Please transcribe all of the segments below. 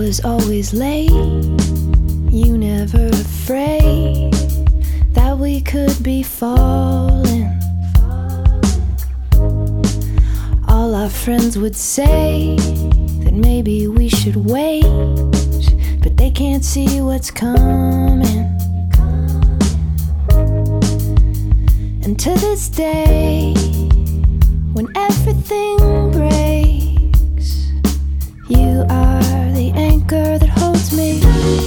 was always late, you never afraid that we could be falling. All our friends would say that maybe we should wait, but they can't see what's coming. And to this day, when everything breaks, you are the anchor that holds me.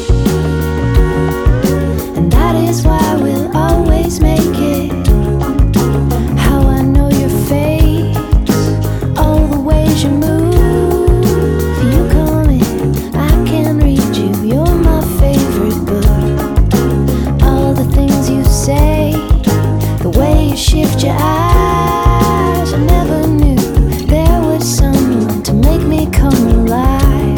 And that is why we'll always make it. How I know your face, all the ways you move. You come in, I can read you. You're my favorite book. All the things you say, the way you shift your eyes, I never knew there was someone to make me come alive.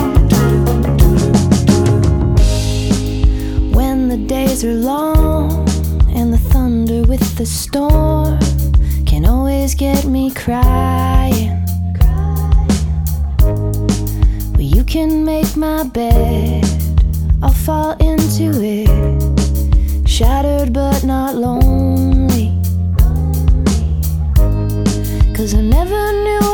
When the days are long and the thunder with the storm can always get me crying, well, you can make my bed, I'll fall into it, shattered but not lonely. 'Cause I never knew